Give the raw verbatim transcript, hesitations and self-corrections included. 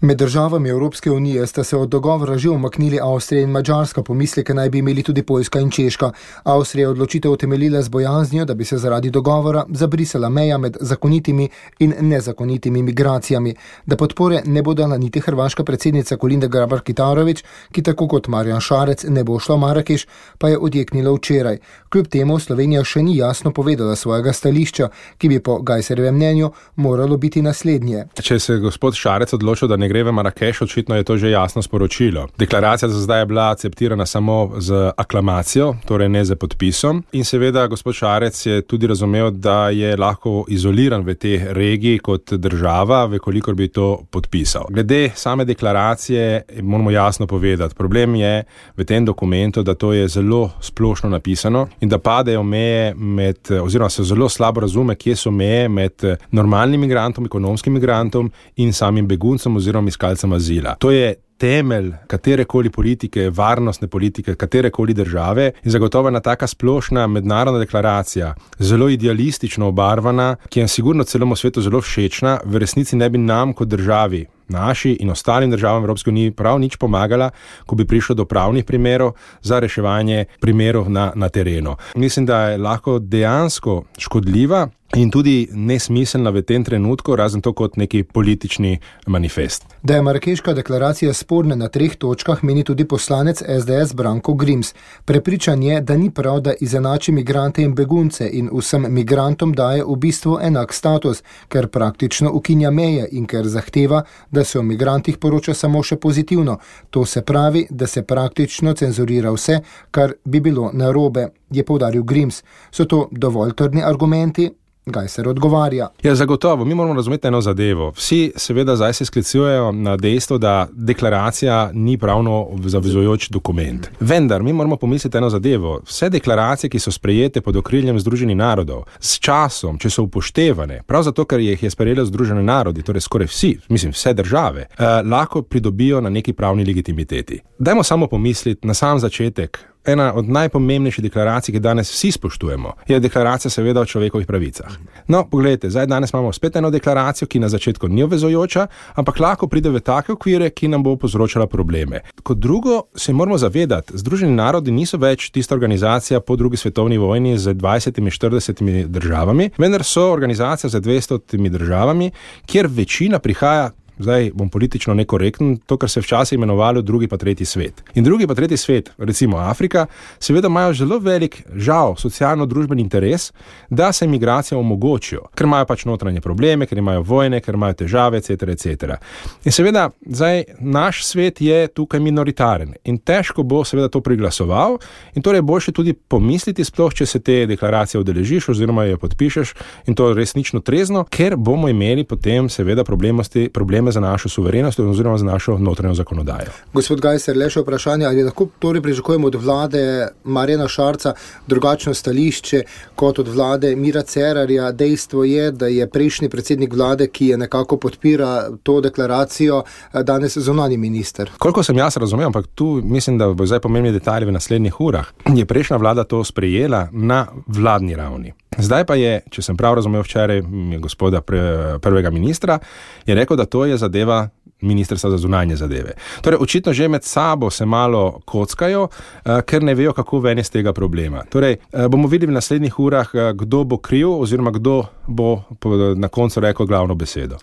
Med državami Evropske unije sta se od dogovora že umaknili Avstrija in Madžarska, pomisleke naj bi imeli tudi Poljska in Češka. Avstrija je odločitev utemeljila z bojaznijo, da bi se zaradi dogovora zabrisala meja med zakonitimi in nezakonitimi migracijami. Da podpore ne bo dala niti hrvaška predsednica Kolinda Grabar-Kitarović, ki tako kot Marjan Šarec ne bo šla v Marakeš, pa je odjeknila včeraj. Kljub temu Slovenija še ni jasno povedala svojega stališča, ki bi po Gajserjevem mnenju moralo biti naslednje. Če se gospod Šarec odločil, da ne gre v Marakeš, očitno je to že jasno sporočilo. Deklaracija za zdaj je bila akceptirana samo z aklamacijo, torej ne z podpisom. In seveda gospod Šarec je tudi razumel, da je lahko izoliran v tej regiji kot država, vekolikor bi to podpisal. Glede same deklaracije moramo jasno povedati. Problem je v tem dokumentu, da to je zelo splošno napisano in da padejo meje med, oziroma se zelo slabo razume, kje so meje med normalnim migrantom, ekonomskim migrantom in samim beguncem oziroma iskalcem azila. To je temelj katerekoli politike, varnostne politike, katerekoli države in zagotovo ena taka splošna mednarodna deklaracija, zelo idealistično obarvana, ki je sigurno celemu svetu zelo všečna, v resnici ne bi nam kot državi, naši in ostalim državam Evropske unije prav nič pomagala, ko bi prišlo do pravnih primerov za reševanje primerov na, na terenu. Mislim, da je lahko dejansko škodljiva in tudi nesmiselna v tem trenutku, razen to kot neki politični manifest. Da je Marakeška deklaracija sporna na treh točkah, meni tudi poslanec es de es Branko Grims. Prepričan je, da ni prav, da izenači migrante in begunce in vsem migrantom daje v bistvu enak status, ker praktično ukinja meje in ker zahteva, da se o migrantih poroča samo še pozitivno. To se pravi, da se praktično cenzurira vse, kar bi bilo narobe, je poudaril Grims. So to dovolj trdni argumenti? Gajser odgovarja. Ja, zagotovo. Mi moramo razumeti eno zadevo. Vsi seveda zdaj se sklicujejo na dejstvo, da deklaracija ni pravno zavezujoč dokument. Vendar, mi moramo pomisliti eno zadevo. Vse deklaracije, ki so sprejete pod okriljem Združenih narodov, s časom, če so upoštevane, prav zato, ker jih je sprejelo Združene narodi, torej skoraj vsi, mislim, vse države, eh, lahko pridobijo na neki pravni legitimiteti. Dajmo samo pomisliti na sam začetek. Ena od najpomembnejših deklaracij, ki danes vsi spoštujemo, je deklaracija seveda o človekovih pravicah. No, pogledajte, zdaj danes imamo spet eno deklaracijo, ki na začetku ni obvezujoča, ampak lahko pride v take okvire, ki nam bo povzročala probleme. Kot drugo, se moramo zavedati, Združeni narodi niso več tista organizacija po drugi svetovni vojni z dvajsetimi, štiridesetimi državami, vendar so organizacija z dvestotimi državami, kjer večina prihaja, zdaj bom politično nekorekten, to, kar se včasih imenovalo drugi pa tretji svet. In drugi pa tretji svet, recimo Afrika, seveda imajo zelo velik, žal, socialno-družbeni interes, da se migracije omogočijo, ker imajo pač notranje probleme, ker imajo vojne, ker imajo težave, et cetera, et cetera. In seveda, zdaj, naš svet je tukaj minoritaren in težko bo seveda to priglasoval in torej boljše tudi pomisliti sploh, če se te deklaracije udeležiš oziroma jo podpišeš in to resnično trezno, ker bomo imeli potem seveda problemosti, probleme za našo suverenost oziroma za našo notranjo zakonodajo. Gospod Gajser, le še vprašanje, ali lahko torej pričakujemo od vlade Marjana Šarca drugačno stališče kot od vlade Mira Cerarja? Dejstvo je, da je prejšnji predsednik vlade, ki je nekako podpira to deklaracijo, danes zunanji minister. Koliko sem jaz razumel, ampak tu mislim, da bo zdaj pomembni detajli v naslednjih urah, je prejšnja vlada to sprejela na vladni ravni. Zdaj pa je, če sem prav razumel včeraj gospoda pre, prvega ministra, je rekel, da to je zadeva ministrstva za zunanje zadeve. Torej, očitno že med sabo se malo kockajo, ker ne vejo, kako ven je z tega problema. Torej, bomo videli v naslednjih urah, kdo bo kriv oziroma kdo bo na koncu rekel glavno besedo.